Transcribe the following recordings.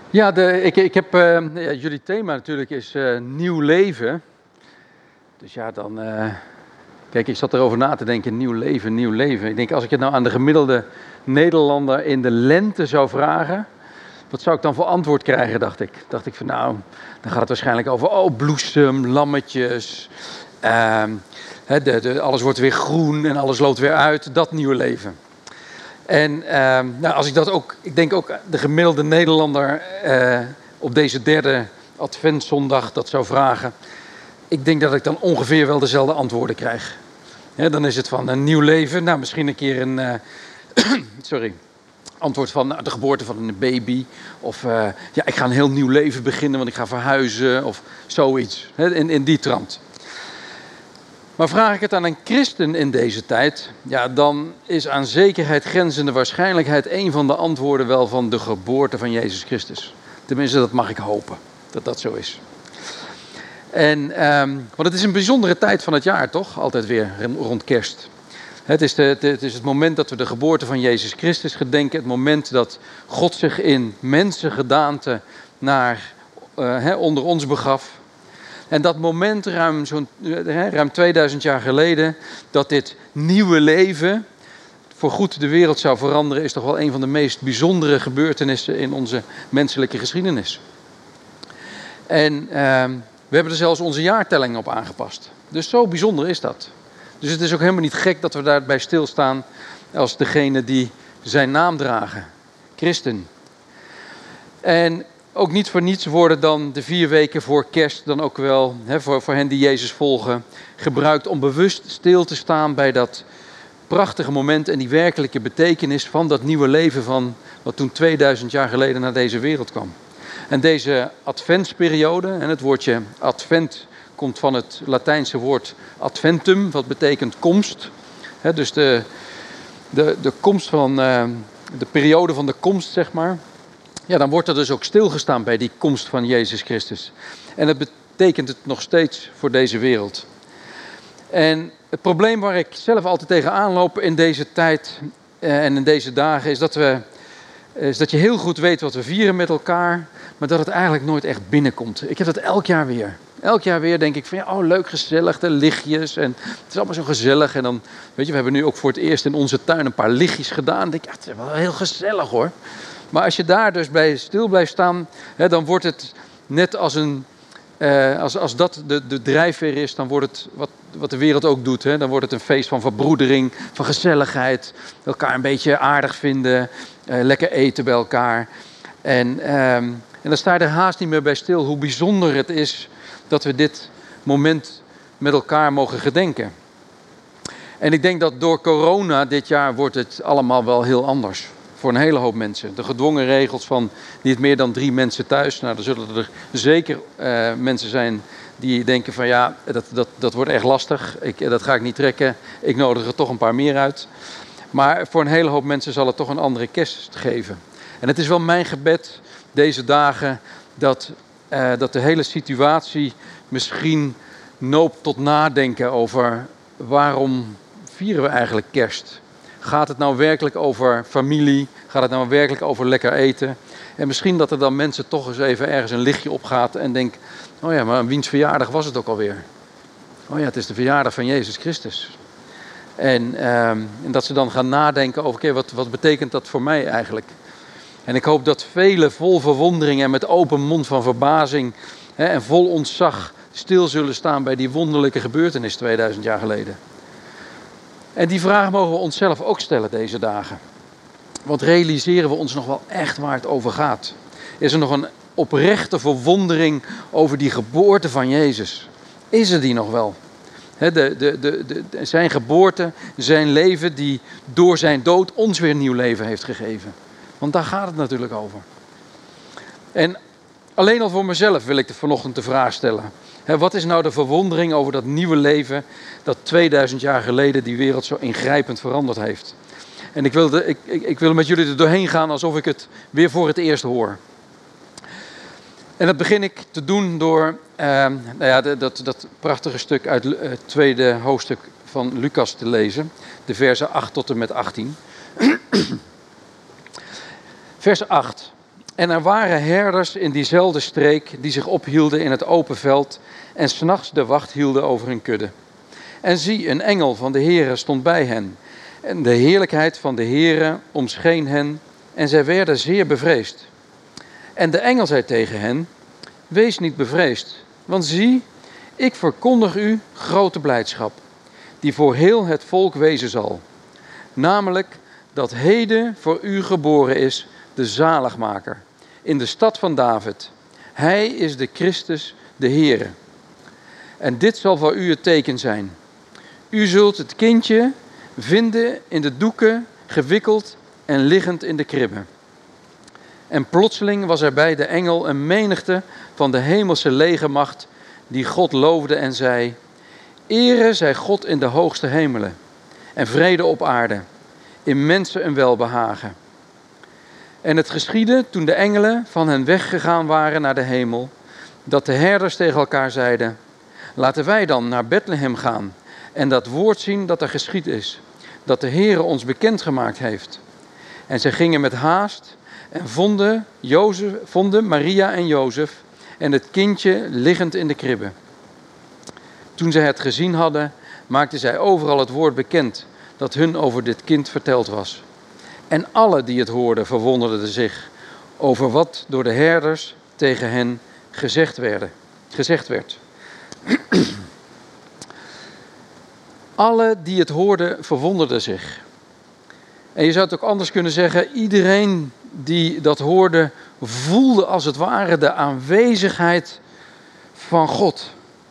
Ja, ik heb, ja, jullie thema natuurlijk is nieuw leven. Dus ja, dan... kijk, ik zat erover na te denken, nieuw leven, nieuw leven. Ik denk, als ik het nou aan de gemiddelde Nederlander in de lente zou vragen, wat zou ik dan voor antwoord krijgen, dacht ik. Dacht ik van nou, dan gaat het waarschijnlijk over, bloesem, lammetjes. Alles wordt weer groen en alles loopt weer uit, dat nieuwe leven. En nou, als ik dat ook, ik denk ook de gemiddelde Nederlander op deze derde adventszondag dat zou vragen. Ik denk dat ik dan ongeveer wel dezelfde antwoorden krijg. Dan is het van een nieuw leven. Nou, misschien een keer een antwoord van de geboorte van een baby. Of ik ga een heel nieuw leven beginnen, want ik ga verhuizen. Of zoiets, in die trant. Maar vraag ik het aan een christen in deze tijd, ja, dan is aan zekerheid grenzende waarschijnlijkheid een van de antwoorden wel van de geboorte van Jezus Christus. Tenminste, dat mag ik hopen, dat dat zo is. En, want het is een bijzondere tijd van het jaar, toch? Altijd weer rond kerst. Het is het moment dat we de geboorte van Jezus Christus gedenken. Het moment dat God zich in mensengedaante onder ons begaf. En dat moment ruim 2000 jaar geleden, dat dit nieuwe leven voorgoed de wereld zou veranderen, is toch wel een van de meest bijzondere gebeurtenissen in onze menselijke geschiedenis. En we hebben er zelfs onze jaartelling op aangepast. Dus zo bijzonder is dat. Dus het is ook helemaal niet gek dat we daarbij stilstaan als degene die zijn naam dragen. Christen. En ook niet voor niets worden dan de 4 weken voor kerst dan ook wel, voor hen die Jezus volgen, gebruikt om bewust stil te staan bij dat prachtige moment en die werkelijke betekenis van dat nieuwe leven van wat toen 2000 jaar geleden naar deze wereld kwam. En deze adventsperiode, en het woordje advent komt van het Latijnse woord adventum, wat betekent komst. Dus de komst van, de periode van de komst, zeg maar. Ja, dan wordt er dus ook stilgestaan bij die komst van Jezus Christus. En dat betekent het nog steeds voor deze wereld. En het probleem waar ik zelf altijd tegenaan loop in deze tijd en in deze dagen is dat je heel goed weet wat we vieren met elkaar, maar dat het eigenlijk nooit echt binnenkomt. Ik heb dat elk jaar weer. Elk jaar weer denk ik van ja, leuk, gezellig, de lichtjes en het is allemaal zo gezellig. En dan, weet je, we hebben nu ook voor het eerst in onze tuin een paar lichtjes gedaan. Dan denk ik, ja, het is wel heel gezellig hoor. Maar als je daar dus bij stil blijft staan, dan wordt het net als als dat de drijfveer is, dan wordt het wat de wereld ook doet. Dan wordt het een feest van verbroedering, van gezelligheid, elkaar een beetje aardig vinden, lekker eten bij elkaar. En dan sta je er haast niet meer bij stil hoe bijzonder het is dat we dit moment met elkaar mogen gedenken. En ik denk dat door corona dit jaar wordt het allemaal wel heel anders. Voor een hele hoop mensen. De gedwongen regels van niet meer dan 3 mensen thuis. Nou, er zullen er zeker mensen zijn die denken van ja, dat wordt echt lastig. Dat ga ik niet trekken. Ik nodig er toch een paar meer uit. Maar voor een hele hoop mensen zal het toch een andere kerst geven. En het is wel mijn gebed deze dagen dat de hele situatie misschien noopt tot nadenken over waarom vieren we eigenlijk kerst. Gaat het nou werkelijk over familie? Gaat het nou werkelijk over lekker eten? En misschien dat er dan mensen toch eens even ergens een lichtje opgaat en denken, oh ja, maar wiens verjaardag was het ook alweer? Oh ja, het is de verjaardag van Jezus Christus. En dat ze dan gaan nadenken over, oké, wat betekent dat voor mij eigenlijk? En ik hoop dat velen vol verwondering en met open mond van verbazing en vol ontzag stil zullen staan bij die wonderlijke gebeurtenis 2000 jaar geleden. En die vraag mogen we onszelf ook stellen deze dagen. Want realiseren we ons nog wel echt waar het over gaat? Is er nog een oprechte verwondering over die geboorte van Jezus? Is er die nog wel? Zijn geboorte, zijn leven die door zijn dood ons weer nieuw leven heeft gegeven. Want daar gaat het natuurlijk over. En alleen al voor mezelf wil ik vanochtend de vraag stellen. Wat is nou de verwondering over dat nieuwe leven dat 2000 jaar geleden die wereld zo ingrijpend veranderd heeft? En ik wil met jullie er doorheen gaan alsof ik het weer voor het eerst hoor. En dat begin ik te doen door dat prachtige stuk uit het 2e hoofdstuk van Lucas te lezen. De versen 8 tot en met 18. Vers 8. En er waren herders in diezelfde streek die zich ophielden in het open veld en 's nachts de wacht hielden over hun kudde. En zie, een engel van de Heere stond bij hen. En de heerlijkheid van de Heere omscheen hen en zij werden zeer bevreesd. En de engel zei tegen hen, wees niet bevreesd, want zie, ik verkondig u grote blijdschap, die voor heel het volk wezen zal. Namelijk dat heden voor u geboren is de zaligmaker in de stad van David. Hij is de Christus, de Heere. En dit zal voor u het teken zijn. U zult het kindje vinden in de doeken, gewikkeld en liggend in de kribbe. En plotseling was er bij de engel een menigte van de hemelse legermacht die God loofde en zei, Ere zij God in de hoogste hemelen en vrede op aarde, in mensen een welbehagen. En het geschiedde toen de engelen van hen weggegaan waren naar de hemel, dat de herders tegen elkaar zeiden, laten wij dan naar Bethlehem gaan en dat woord zien dat er geschied is, dat de Heere ons bekendgemaakt heeft. En zij gingen met haast en vonden Maria en Jozef en het kindje liggend in de kribbe. Toen zij het gezien hadden, maakten zij overal het woord bekend dat hun over dit kind verteld was. En alle die het hoorden verwonderden zich over wat door de herders tegen hen gezegd werd. Alle die het hoorden verwonderden zich. En je zou het ook anders kunnen zeggen, iedereen die dat hoorde voelde als het ware de aanwezigheid van God.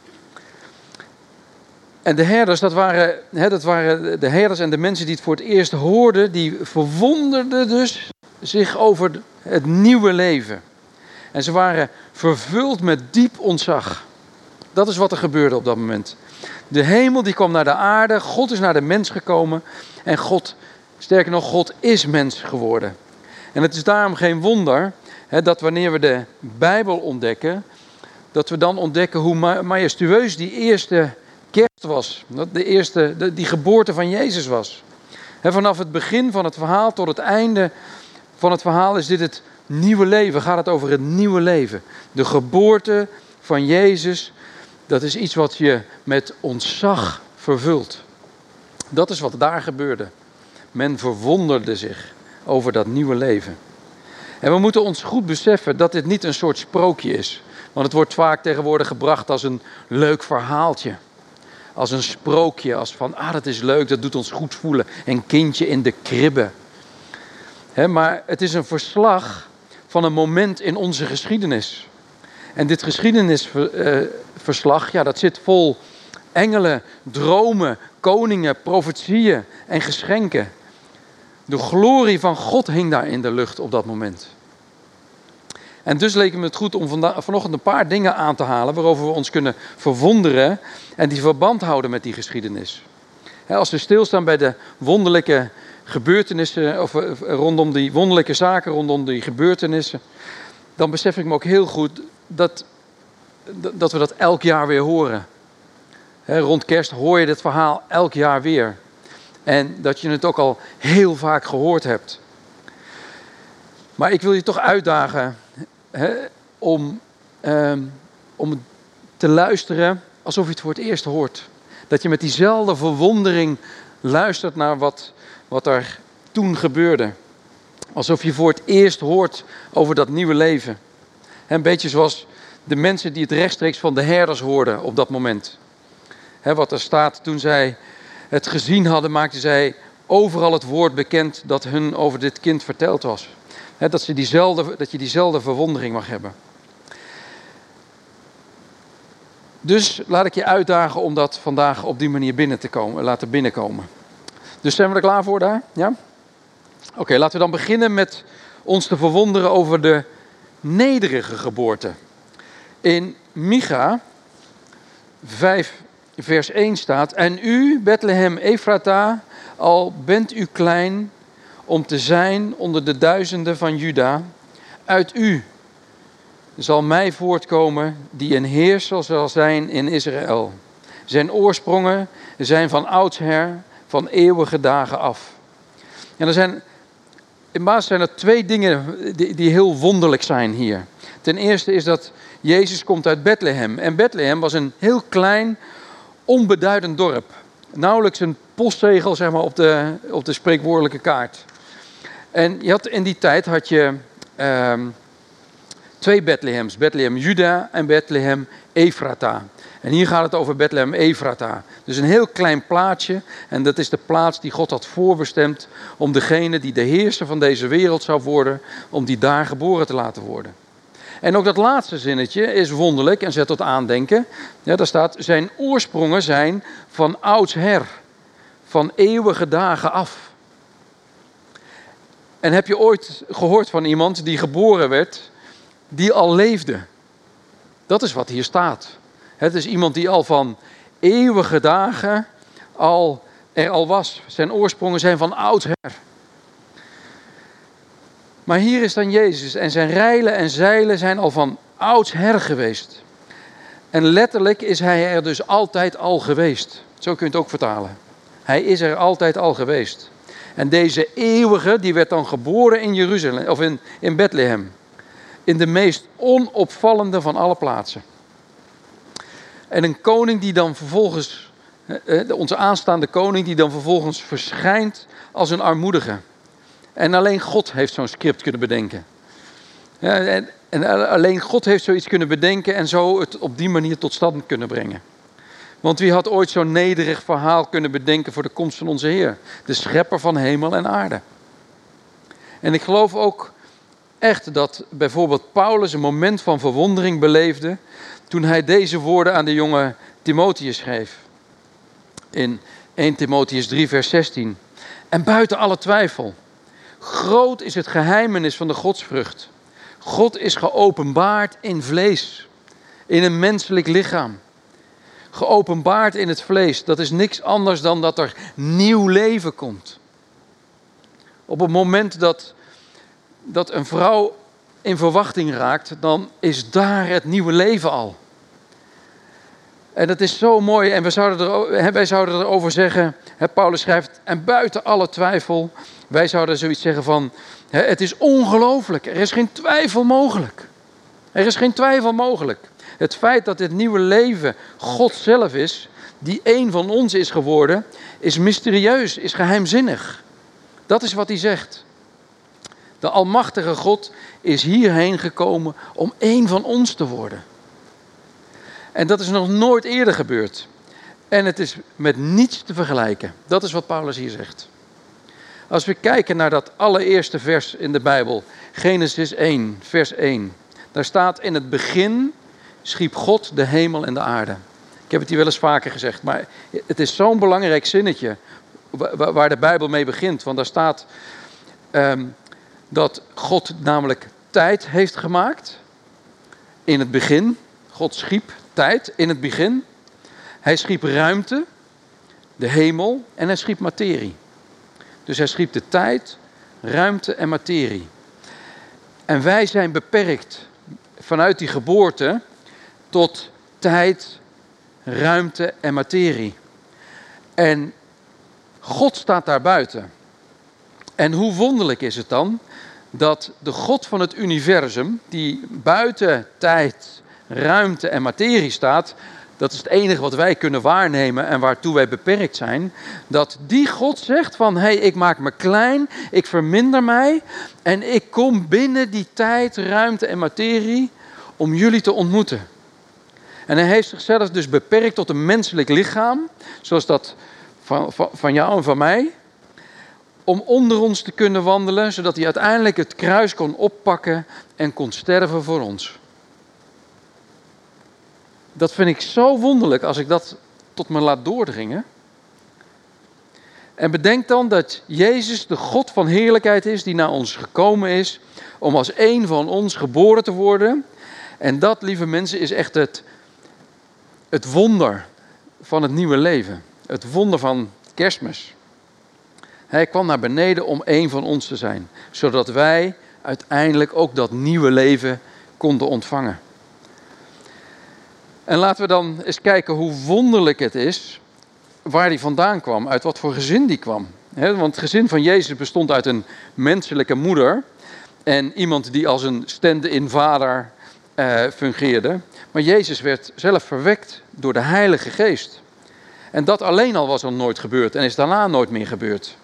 En de herders, dat waren de herders en de mensen die het voor het eerst hoorden, die verwonderden dus zich over het nieuwe leven. En ze waren vervuld met diep ontzag. Dat is wat er gebeurde op dat moment. De hemel die kwam naar de aarde, God is naar de mens gekomen en sterker nog, God is mens geworden. En het is daarom geen wonder dat wanneer we de Bijbel ontdekken, dat we dan ontdekken hoe majestueus die eerste kerst was. Dat die geboorte van Jezus was. Vanaf het begin van het verhaal tot het einde van het verhaal is dit het nieuwe leven. Gaat het over het nieuwe leven. De geboorte van Jezus, dat is iets wat je met ontzag vervult. Dat is wat daar gebeurde. Men verwonderde zich over dat nieuwe leven. En we moeten ons goed beseffen dat dit niet een soort sprookje is. Want het wordt vaak tegenwoordig gebracht als een leuk verhaaltje. Als een sprookje, als van, dat is leuk, dat doet ons goed voelen. Een kindje in de kribbe. Maar het is een verslag van een moment in onze geschiedenis. En dit geschiedenisverslag, dat zit vol engelen, dromen, koningen, profetieën en geschenken. De glorie van God hing daar in de lucht op dat moment. En dus leek me het goed om vanochtend een paar dingen aan te halen waarover we ons kunnen verwonderen en die verband houden met die geschiedenis. Als we stilstaan bij de wonderlijke gebeurtenissen of rondom die wonderlijke zaken rondom die gebeurtenissen, dan besef ik me ook heel goed dat we dat elk jaar weer horen. Rond kerst hoor je dit verhaal elk jaar weer. En dat je het ook al heel vaak gehoord hebt. Maar ik wil je toch uitdagen om te luisteren alsof je het voor het eerst hoort. Dat je met diezelfde verwondering luistert naar wat er toen gebeurde. Alsof je voor het eerst hoort over dat nieuwe leven. Een beetje zoals de mensen die het rechtstreeks van de herders hoorden op dat moment. Wat er staat, toen zij het gezien hadden, maakten zij overal het woord bekend dat hun over dit kind verteld was. Dat je diezelfde verwondering mag hebben. Dus laat ik je uitdagen om dat vandaag op die manier laten binnenkomen. Dus zijn we er klaar voor daar? Ja? Oké, laten we dan beginnen met ons te verwonderen over de nederige geboorte. In Micha 5 vers 1 staat, en u, Bethlehem Ephrata, al bent u klein om te zijn onder de duizenden van Juda, uit u zal mij voortkomen die een heerser zal zijn in Israël. Zijn oorsprongen zijn van oudsher, van eeuwige dagen af. En er zijn in basis zijn er 2 dingen die heel wonderlijk zijn hier. Ten eerste is dat Jezus komt uit Bethlehem. En Bethlehem was een heel klein, onbeduidend dorp. Nauwelijks een postzegel, zeg maar, op de spreekwoordelijke kaart. En in die tijd had je 2 Bethlehems. Bethlehem Juda en Bethlehem Ephrata. En hier gaat het over Bethlehem Ephrata. Dus een heel klein plaatsje. En dat is de plaats die God had voorbestemd om degene die de heerser van deze wereld zou worden, om die daar geboren te laten worden. En ook dat laatste zinnetje is wonderlijk en zet tot aandenken. Ja, daar staat, zijn oorsprongen zijn van oudsher, van eeuwige dagen af. En heb je ooit gehoord van iemand die geboren werd, die al leefde? Dat is wat hier staat. Het is iemand die al van eeuwige dagen er al was. Zijn oorsprongen zijn van oudsher. Maar hier is dan Jezus en zijn reilen en zeilen zijn al van oudsher geweest. En letterlijk is hij er dus altijd al geweest. Zo kun je het ook vertalen. Hij is er altijd al geweest. En deze eeuwige, die werd dan geboren in Jeruzalem, of in Bethlehem. In de meest onopvallende van alle plaatsen. En een koning die dan vervolgens, onze aanstaande koning, die dan vervolgens verschijnt als een armoedige. En alleen God heeft zo'n script kunnen bedenken. Ja, en alleen God heeft zoiets kunnen bedenken en zo het op die manier tot stand kunnen brengen. Want wie had ooit zo'n nederig verhaal kunnen bedenken voor de komst van onze Heer? De schepper van hemel en aarde. En ik geloof ook echt dat bijvoorbeeld Paulus een moment van verwondering beleefde toen hij deze woorden aan de jonge Timotheus schreef. In 1 Timotheus 3 vers 16. En buiten alle twijfel, groot is het geheimenis van de godsvrucht. God is geopenbaard in vlees, in een menselijk lichaam. Geopenbaard in het vlees, dat is niks anders dan dat er nieuw leven komt. Op het moment dat een vrouw in verwachting raakt, dan is daar het nieuwe leven al. En dat is zo mooi. En wij zouden erover zeggen, Paulus schrijft, en buiten alle twijfel, wij zouden zoiets zeggen van, het is ongelooflijk, er is geen twijfel mogelijk. Er is geen twijfel mogelijk. Het feit dat dit nieuwe leven God zelf is, die één van ons is geworden, is mysterieus, is geheimzinnig. Dat is wat hij zegt. De almachtige God is hierheen gekomen om één van ons te worden. En dat is nog nooit eerder gebeurd. En het is met niets te vergelijken. Dat is wat Paulus hier zegt. Als we kijken naar dat allereerste vers in de Bijbel, Genesis 1, vers 1. Daar staat, in het begin schiep God de hemel en de aarde. Ik heb het hier wel eens vaker gezegd, maar het is zo'n belangrijk zinnetje waar de Bijbel mee begint. Want daar staat dat God namelijk tijd heeft gemaakt. In het begin. God schiep tijd in het begin. Hij schiep ruimte, de hemel en hij schiep materie. Dus hij schiep de tijd, ruimte en materie. En wij zijn beperkt vanuit die geboorte tot tijd, ruimte en materie. En God staat daar buiten. En hoe wonderlijk is het dan dat de God van het universum, die buiten tijd, ruimte en materie staat, dat is het enige wat wij kunnen waarnemen en waartoe wij beperkt zijn, dat die God zegt van, hey, ik maak me klein, ik verminder mij en ik kom binnen die tijd, ruimte en materie om jullie te ontmoeten. En hij heeft zichzelf dus beperkt tot een menselijk lichaam, zoals dat van jou en van mij, om onder ons te kunnen wandelen, zodat hij uiteindelijk het kruis kon oppakken en kon sterven voor ons. Dat vind ik zo wonderlijk als ik dat tot me laat doordringen. En bedenk dan dat Jezus de God van heerlijkheid is die naar ons gekomen is om als één van ons geboren te worden. En dat, lieve mensen, is echt het wonder van het nieuwe leven. Het wonder van Kerstmis. Hij kwam naar beneden om één van ons te zijn. Zodat wij uiteindelijk ook dat nieuwe leven konden ontvangen. En laten we dan eens kijken hoe wonderlijk het is waar hij vandaan kwam. Uit wat voor gezin die kwam. Want het gezin van Jezus bestond uit een menselijke moeder en iemand die als een stand-in vader fungeerde. Maar Jezus werd zelf verwekt door de Heilige Geest. En dat alleen al was al nooit gebeurd en is daarna nooit meer gebeurd.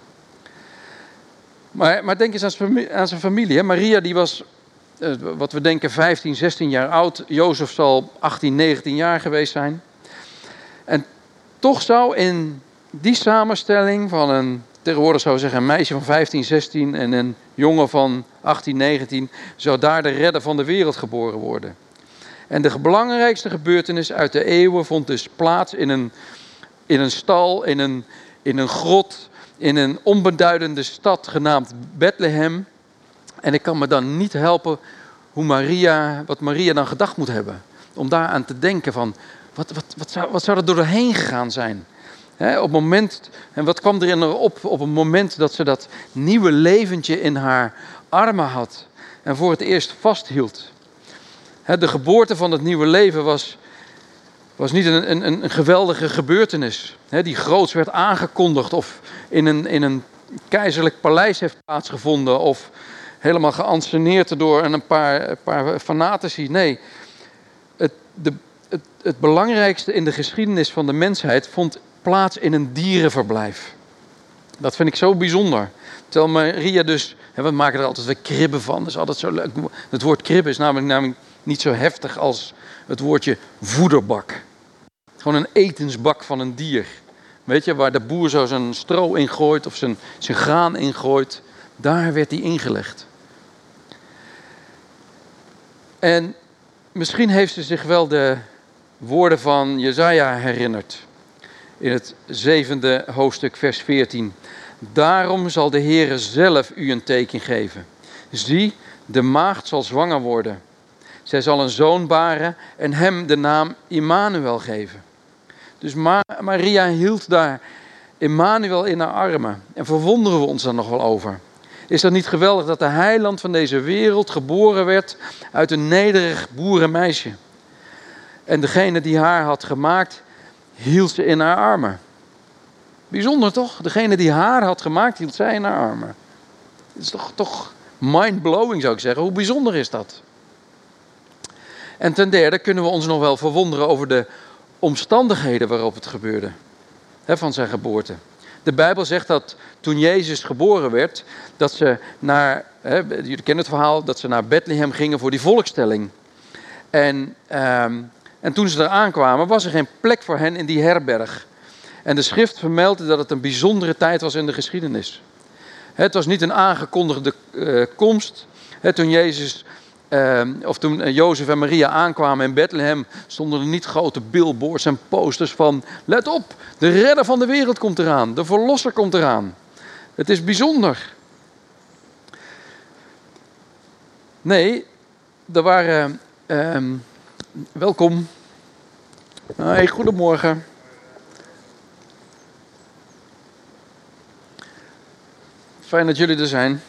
Maar denk eens aan zijn familie. Hè? Maria die was, wat we denken, 15, 16 jaar oud. Jozef zal 18, 19 jaar geweest zijn. En toch zou in die samenstelling van een, tegenwoordig zou zeggen een meisje van 15, 16 en een jongen van 18, 19, zou daar de redder van de wereld geboren worden. En de belangrijkste gebeurtenis uit de eeuwen vond dus plaats in een stal, in een grot, in een onbeduidende stad genaamd Bethlehem. En ik kan me dan niet helpen wat Maria dan gedacht moet hebben. Om daaraan te denken van, wat zou er doorheen gegaan zijn? Op het moment, en wat kwam er in haar op het moment dat ze dat nieuwe leventje in haar armen had en voor het eerst vasthield. De geboorte van het nieuwe leven was niet een geweldige gebeurtenis. Die groots werd aangekondigd of in een keizerlijk paleis heeft plaatsgevonden of helemaal geanceneerd door een paar fanatici. Nee, het belangrijkste in de geschiedenis van de mensheid vond plaats in een dierenverblijf. Dat vind ik zo bijzonder. Terwijl Maria dus, we maken er altijd weer kribben van, dat is altijd zo leuk. Het woord kribben is namelijk niet zo heftig als het woordje voederbak. Gewoon een etensbak van een dier. Weet je, waar de boer zo zijn stro in gooit of zijn graan in gooit. Daar werd die ingelegd. En misschien heeft ze zich wel de woorden van Jesaja herinnerd. In het 7e hoofdstuk vers 14. Daarom zal de Heere zelf u een teken geven. Zie, de maagd zal zwanger worden. Zij zal een zoon baren en hem de naam Immanuel geven. Dus Maria hield daar Immanuel in haar armen. En verwonderen we ons daar nog wel over. Is dat niet geweldig dat de heiland van deze wereld geboren werd uit een nederig boerenmeisje? En degene die haar had gemaakt, hield ze in haar armen. Bijzonder toch? Degene die haar had gemaakt, hield zij in haar armen. Het is toch mind-blowing zou ik zeggen. Hoe bijzonder is dat? En ten derde kunnen we ons nog wel verwonderen over de omstandigheden waarop het gebeurde. Van zijn geboorte. De Bijbel zegt dat toen Jezus geboren werd, dat ze jullie kennen het verhaal, dat ze naar Bethlehem gingen voor die volkstelling. En toen ze daar aankwamen, was er geen plek voor hen in die herberg. En de schrift vermeldt dat het een bijzondere tijd was in de geschiedenis. Het was niet een aangekondigde komst. Toen Jozef en Maria aankwamen in Bethlehem, stonden er niet grote billboards en posters van, let op, de redder van de wereld komt eraan, de verlosser komt eraan. Het is bijzonder. Nee, er waren, welkom. Hey, goedemorgen. Fijn dat jullie er zijn.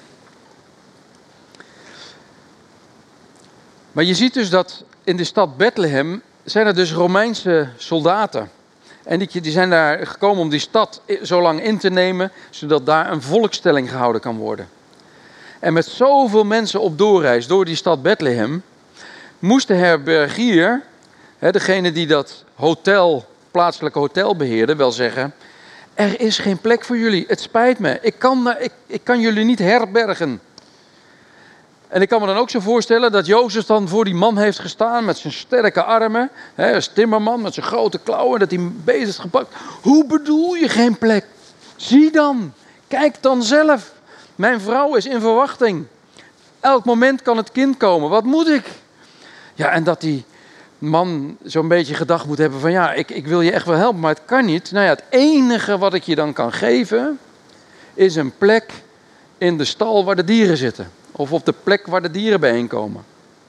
Maar je ziet dus dat in de stad Bethlehem zijn er dus Romeinse soldaten. En die zijn daar gekomen om die stad zo lang in te nemen, zodat daar een volkstelling gehouden kan worden. En met zoveel mensen op doorreis door die stad Bethlehem, moest de herbergier, degene die dat plaatselijke hotel beheerde, wel zeggen, er is geen plek voor jullie, het spijt me, ik kan jullie niet herbergen. En ik kan me dan ook zo voorstellen dat Jozef dan voor die man heeft gestaan met zijn sterke armen. Als timmerman met zijn grote klauwen, dat hij bezig is gepakt. Hoe bedoel je geen plek? Zie dan, kijk dan zelf. Mijn vrouw is in verwachting. Elk moment kan het kind komen, wat moet ik? Ja, en dat die man zo'n beetje gedacht moet hebben van ja, ik wil je echt wel helpen, maar het kan niet. Nou ja, het enige wat ik je dan kan geven, is een plek in de stal waar de dieren zitten. Of op de plek waar de dieren bijeenkomen.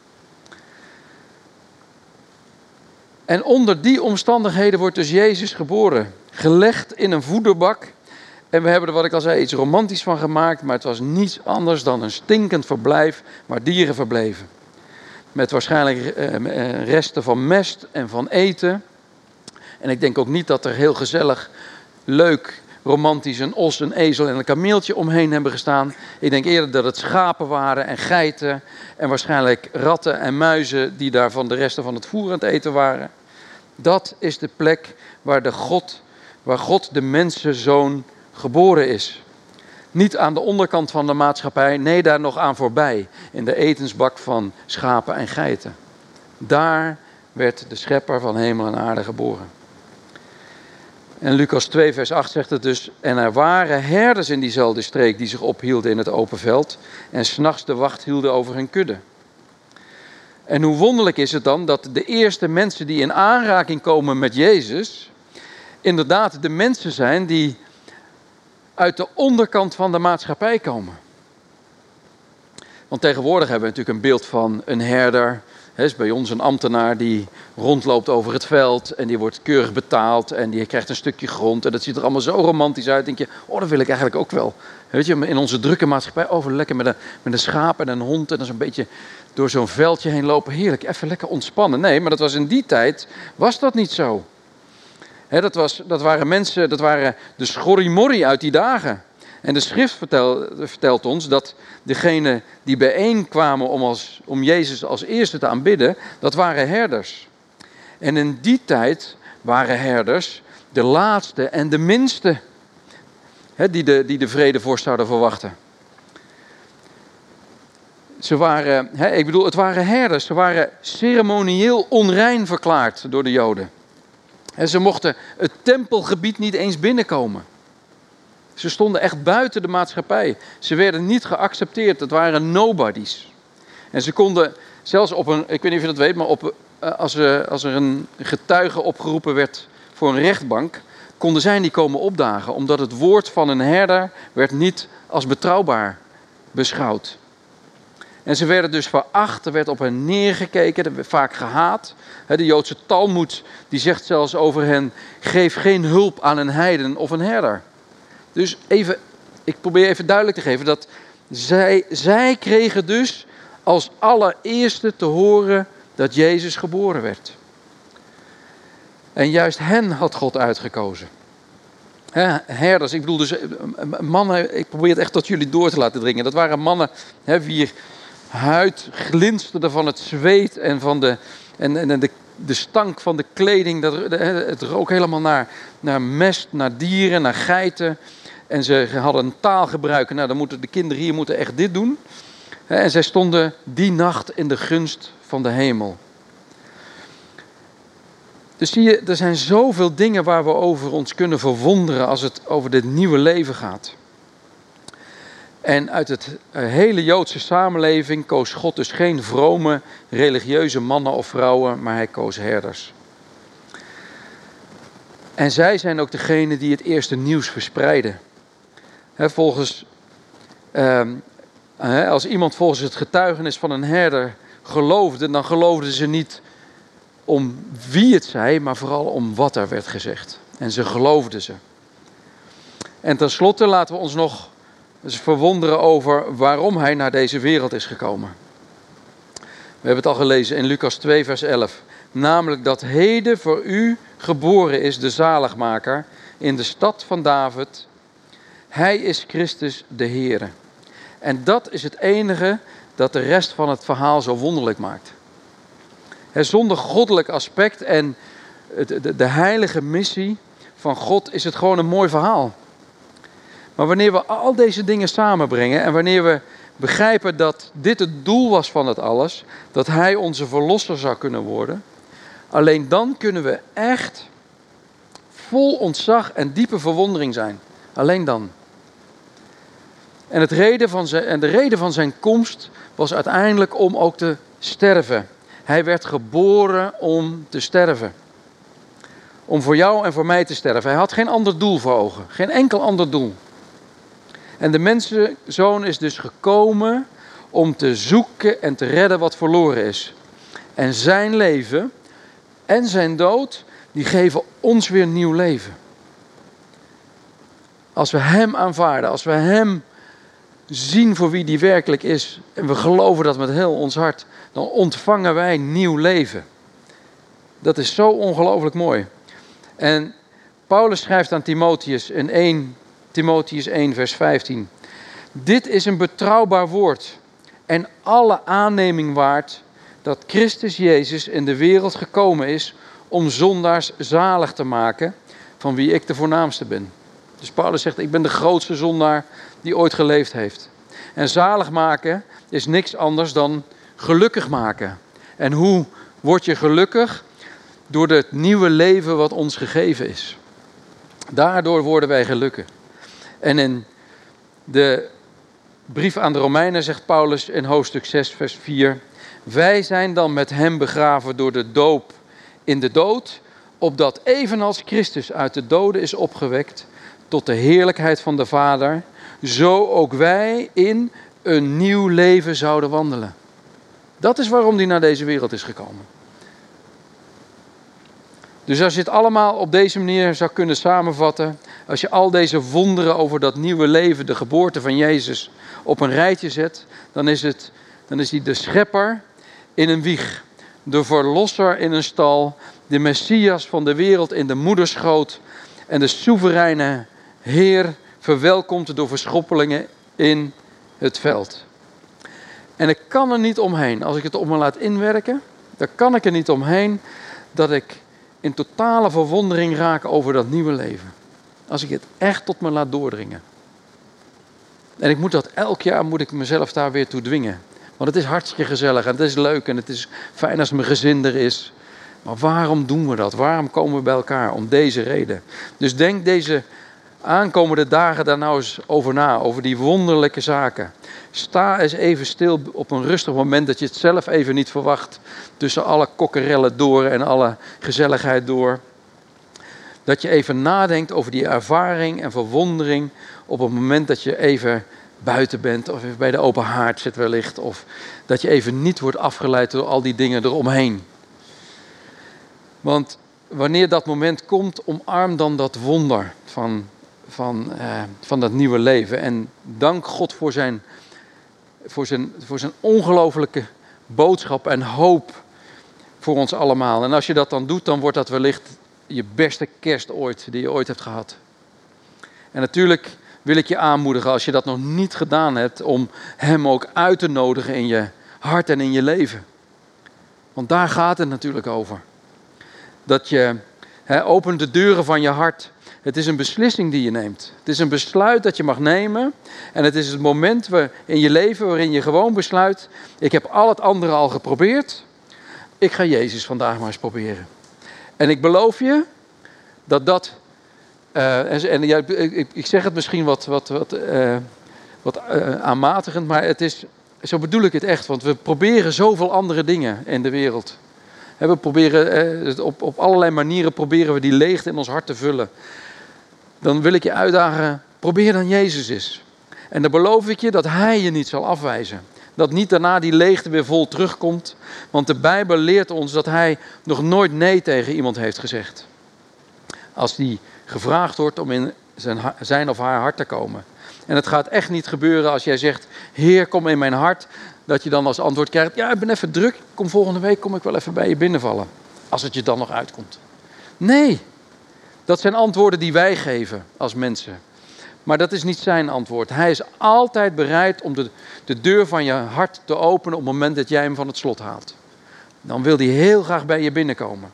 En onder die omstandigheden wordt dus Jezus geboren. Gelegd in een voederbak. En we hebben er, wat ik al zei, iets romantisch van gemaakt. Maar het was niets anders dan een stinkend verblijf waar dieren verbleven. Met waarschijnlijk resten van mest en van eten. En ik denk ook niet dat er heel gezellig, leuk romantisch een os, een ezel en een kameeltje omheen hebben gestaan. Ik denk eerder dat het schapen waren en geiten en waarschijnlijk ratten en muizen die daar van de resten van het voer aan het eten waren. Dat is de plek waar God de mensenzoon geboren is. Niet aan de onderkant van de maatschappij, nee, daar nog aan voorbij. In de etensbak van schapen en geiten. Daar werd de schepper van hemel en aarde geboren. En Lucas 2 vers 8 zegt het dus. En er waren herders in diezelfde streek die zich ophielden in het open veld. En 's nachts de wacht hielden over hun kudde. En hoe wonderlijk is het dan dat de eerste mensen die in aanraking komen met Jezus, inderdaad de mensen zijn die uit de onderkant van de maatschappij komen. Want tegenwoordig hebben we natuurlijk een beeld van een herder. Het is bij ons een ambtenaar die rondloopt over het veld en die wordt keurig betaald en die krijgt een stukje grond. En dat ziet er allemaal zo romantisch uit. Denk je, oh, dat wil ik eigenlijk ook wel. Weet je, in onze drukke maatschappij, lekker met een schaap en een hond en dan zo'n beetje door zo'n veldje heen lopen. Heerlijk, even lekker ontspannen. Nee, maar dat was in die tijd, was dat niet zo. Dat waren mensen, dat waren de schorrimorrie uit die dagen. En de schrift vertelt ons dat degenen die bijeenkwamen om Jezus als eerste te aanbidden, dat waren herders. En in die tijd waren herders de laatste en de minste die de vredevorst zouden verwachten. Het waren herders, ze waren ceremonieel onrein verklaard door de Joden. En ze mochten het tempelgebied niet eens binnenkomen. Ze stonden echt buiten de maatschappij. Ze werden niet geaccepteerd. Het waren nobodies. En ze konden zelfs ik weet niet of je dat weet, maar als er een getuige opgeroepen werd voor een rechtbank, konden zij niet komen opdagen. Omdat het woord van een herder werd niet als betrouwbaar beschouwd. En ze werden dus veracht, er werd op hen neergekeken, er werd vaak gehaat. De Joodse Talmoed die zegt zelfs over hen, geef geen hulp aan een heiden of een herder. Dus ik probeer even duidelijk te geven dat zij kregen dus als allereerste te horen dat Jezus geboren werd. En juist hen had God uitgekozen. Herders, ik bedoel dus mannen, ik probeer het echt tot jullie door te laten dringen. Dat waren mannen wier huid glinsterde van het zweet en van de stank van de kleding. Het rook helemaal naar mest, naar dieren, naar geiten. En ze hadden een taalgebruik. Nou, dan moeten de kinderen hier moeten echt dit doen. En zij stonden die nacht in de gunst van de hemel. Dus zie je, er zijn zoveel dingen waar we over ons kunnen verwonderen als het over dit nieuwe leven gaat. En uit het hele Joodse samenleving koos God dus geen vrome, religieuze mannen of vrouwen, maar hij koos herders. En zij zijn ook degene die het eerste nieuws verspreiden. Als iemand volgens het getuigenis van een herder geloofde, dan geloofden ze niet om wie het zei, maar vooral om wat er werd gezegd. En ze geloofden ze. En tenslotte laten we ons nog eens verwonderen over waarom hij naar deze wereld is gekomen. We hebben het al gelezen in Lucas 2 vers 11. Namelijk dat heden voor u geboren is de zaligmaker in de stad van David. Hij is Christus de Heere. En dat is het enige dat de rest van het verhaal zo wonderlijk maakt. Zonder goddelijk aspect en de heilige missie van God is het gewoon een mooi verhaal. Maar wanneer we al deze dingen samenbrengen en wanneer we begrijpen dat dit het doel was van het alles, dat hij onze verlosser zou kunnen worden, alleen dan kunnen we echt vol ontzag en diepe verwondering zijn. Alleen dan. En de reden van zijn komst was uiteindelijk om ook te sterven. Hij werd geboren om te sterven. Om voor jou en voor mij te sterven. Hij had geen ander doel voor ogen. Geen enkel ander doel. En de mensenzoon is dus gekomen om te zoeken en te redden wat verloren is. En zijn leven en zijn dood, die geven ons weer nieuw leven. Als we hem aanvaarden, als we hem zien voor wie die werkelijk is en we geloven dat met heel ons hart, dan ontvangen wij nieuw leven. Dat is zo ongelooflijk mooi. En Paulus schrijft aan Timotheus in 1 Timotheus 1 vers 15. Dit is een betrouwbaar woord en alle aanneming waard dat Christus Jezus in de wereld gekomen is om zondaars zalig te maken, van wie ik de voornaamste ben. Dus Paulus zegt, ik ben de grootste zondaar die ooit geleefd heeft. En zalig maken is niks anders dan gelukkig maken. En hoe word je gelukkig? Door het nieuwe leven wat ons gegeven is. Daardoor worden wij gelukkig. En in de brief aan de Romeinen zegt Paulus in hoofdstuk 6 vers 4. Wij zijn dan met hem begraven door de doop in de dood, opdat evenals Christus uit de doden is opgewekt tot de heerlijkheid van de Vader, zo ook wij in een nieuw leven zouden wandelen. Dat is waarom hij naar deze wereld is gekomen. Dus als je het allemaal op deze manier zou kunnen samenvatten, als je al deze wonderen over dat nieuwe leven, de geboorte van Jezus, op een rijtje zet, dan is hij de schepper in een wieg, de verlosser in een stal, de Messias van de wereld in de moederschoot en de soevereine Heer verwelkomt door verschoppelingen in het veld. En ik kan er niet omheen, als ik het op me laat inwerken, dan kan ik er niet omheen dat ik in totale verwondering raak over dat nieuwe leven. Als ik het echt tot me laat doordringen. En ik moet dat elk jaar mezelf daar weer toe dwingen. Want het is hartstikke gezellig en het is leuk en het is fijn als mijn gezin er is. Maar waarom doen we dat? Waarom komen we bij elkaar? Om deze reden. Dus denk deze aankomende dagen daar nou eens over na. Over die wonderlijke zaken. Sta eens even stil op een rustig moment dat je het zelf even niet verwacht. Tussen alle kokkerellen door en alle gezelligheid door. Dat je even nadenkt over die ervaring en verwondering op het moment dat je even buiten bent of even bij de open haard zit wellicht. Of dat je even niet wordt afgeleid door al die dingen eromheen. Want wanneer dat moment komt, omarm dan dat wonder van dat nieuwe leven. En dank God voor zijn ongelofelijke boodschap en hoop voor ons allemaal. En als je dat dan doet, dan wordt dat wellicht je beste kerst ooit die je ooit hebt gehad. En natuurlijk wil ik je aanmoedigen, als je dat nog niet gedaan hebt, om hem ook uit te nodigen in je hart en in je leven. Want daar gaat het natuurlijk over. Dat je opent de deuren van je hart. Het is een beslissing die je neemt. Het is een besluit dat je mag nemen. En het is het moment in je leven waarin je gewoon besluit, ik heb al het andere al geprobeerd. Ik ga Jezus vandaag maar eens proberen. En ik beloof je dat ik zeg het misschien wat aanmatigend, maar zo bedoel ik het echt. Want we proberen zoveel andere dingen in de wereld. We proberen op allerlei manieren proberen we die leegte in ons hart te vullen. Dan wil ik je uitdagen, probeer dan Jezus eens. En dan beloof ik je dat Hij je niet zal afwijzen. Dat niet daarna die leegte weer vol terugkomt. Want de Bijbel leert ons dat Hij nog nooit nee tegen iemand heeft gezegd. Als die gevraagd wordt om in zijn of haar hart te komen. En het gaat echt niet gebeuren als jij zegt, Heer, kom in mijn hart. Dat je dan als antwoord krijgt, ja, ik ben even druk. Volgende week kom ik wel even bij je binnenvallen. Als het je dan nog uitkomt. Nee, dat zijn antwoorden die wij geven als mensen. Maar dat is niet zijn antwoord. Hij is altijd bereid om de deur van je hart te openen op het moment dat jij hem van het slot haalt. Dan wil hij heel graag bij je binnenkomen.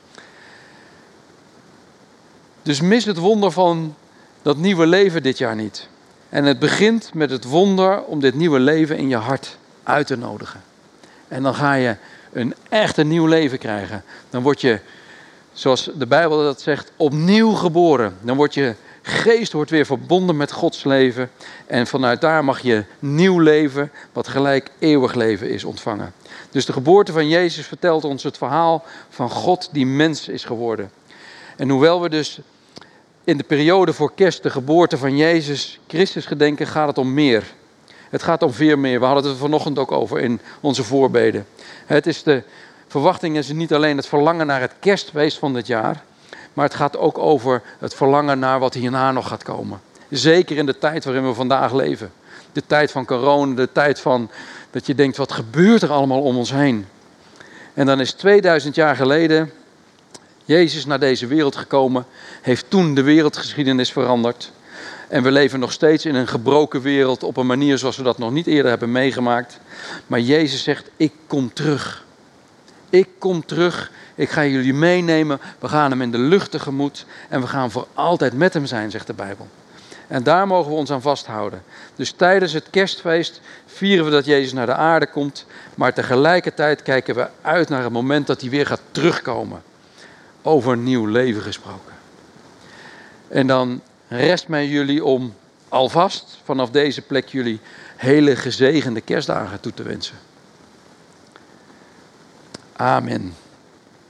Dus mis het wonder van dat nieuwe leven dit jaar niet. En het begint met het wonder om dit nieuwe leven in je hart uit te nodigen. En dan ga je een echt nieuw leven krijgen. Dan word je, zoals de Bijbel dat zegt, opnieuw geboren. Dan wordt je geest weer verbonden met Gods leven. En vanuit daar mag je nieuw leven, wat gelijk eeuwig leven is, ontvangen. Dus de geboorte van Jezus vertelt ons het verhaal van God die mens is geworden. En hoewel we dus in de periode voor kerst de geboorte van Jezus Christus gedenken, gaat het om meer. Het gaat om veel meer. We hadden het er vanochtend ook over in onze voorbeden. De verwachting is niet alleen het verlangen naar het kerstfeest van dit jaar, maar het gaat ook over het verlangen naar wat hierna nog gaat komen. Zeker in de tijd waarin we vandaag leven. De tijd van corona, de tijd van dat je denkt, wat gebeurt er allemaal om ons heen? En dan is 2000 jaar geleden Jezus naar deze wereld gekomen, heeft toen de wereldgeschiedenis veranderd. En we leven nog steeds in een gebroken wereld op een manier zoals we dat nog niet eerder hebben meegemaakt. Maar Jezus zegt, ik kom terug. Ik kom terug, ik ga jullie meenemen, we gaan hem in de lucht tegemoet en we gaan voor altijd met hem zijn, zegt de Bijbel. En daar mogen we ons aan vasthouden. Dus tijdens het kerstfeest vieren we dat Jezus naar de aarde komt, maar tegelijkertijd kijken we uit naar het moment dat hij weer gaat terugkomen. Over nieuw leven gesproken. En dan rest mij jullie om alvast vanaf deze plek jullie hele gezegende kerstdagen toe te wensen. Amen.